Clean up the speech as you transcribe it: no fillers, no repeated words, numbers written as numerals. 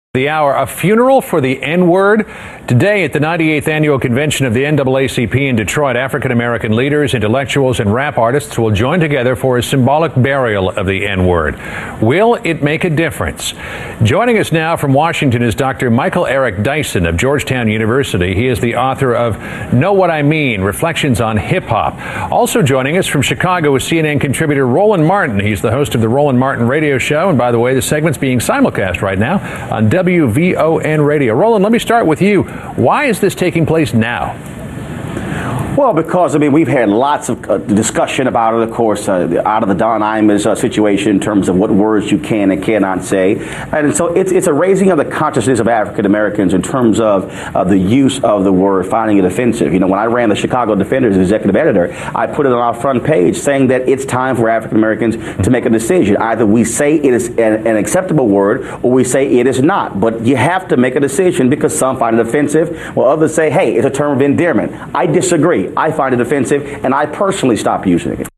The hour, a funeral for the N-word. Today at the 98th annual convention of the NAACP in Detroit, African-American leaders, intellectuals, and rap artists will join together for a symbolic burial of the N-word. Will it make a difference? Joining us now from Washington is Dr. Michael Eric Dyson of Georgetown University. He is the author of Know What I Mean, Reflections on Hip-Hop. Also joining us from Chicago is CNN contributor Roland Martin. He's the host of the Roland Martin Radio Show. And by the way, the segment's being simulcast right now on WVON Radio. Roland, let me start with you. Why is this taking place now? Well, because, we've had lots of discussion about it, of course, out of the Don Imus situation in terms of what words you can and cannot say. And so it's a raising of the consciousness of African Americans in terms of the use of the word, finding it offensive. You know, when I ran the Chicago Defender's executive editor, I put it on our front page saying that it's time for African Americans to make a decision. Either we say it is an acceptable word or we say it is not. But you have to make a decision because some find it offensive while others say, hey, it's a term of endearment. I disagree. I find it offensive, and I personally stop using it.